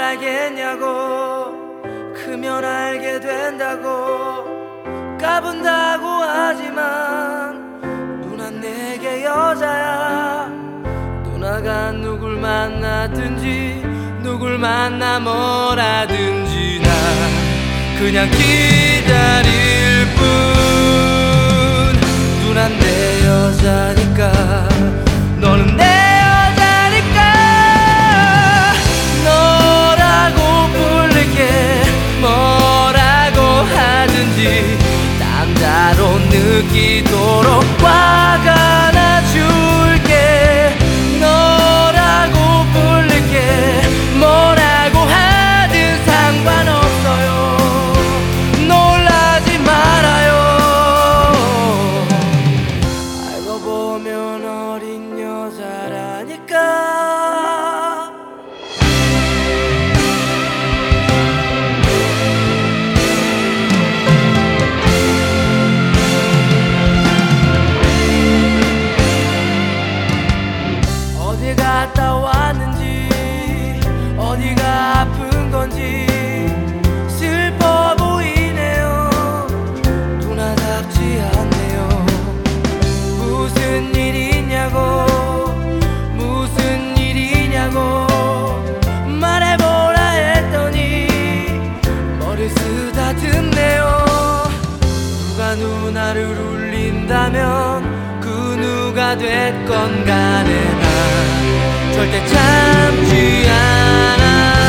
알겠냐고. 크면 알게 된다고 까분다고 하지만 누나 내게 여자야. 누나가 누굴 만나든지 누굴 만나 뭐라든지 난 그냥 기다릴 뿐. 누난 내 여자니까 너는 내 여자니까 너라고 부를게. 뭐라고 하든지 남자로 느끼도록 화가 나줄게. 너라고 부를게. 뭐라고 하든 상관없어요. 놀라지 말아요. 알고 보면 어린 여자라니까. 어디 갔다 왔는지 어디가 아픈 건지 슬퍼 보이네요. 누나답지 않네요. 무슨 일이냐고 무슨 일이냐고 말해보라 했더니 머리 쓰다듬네요. 누가 누나를 울린다면 그 누가 됐건 간에 난 절대 참지 않아.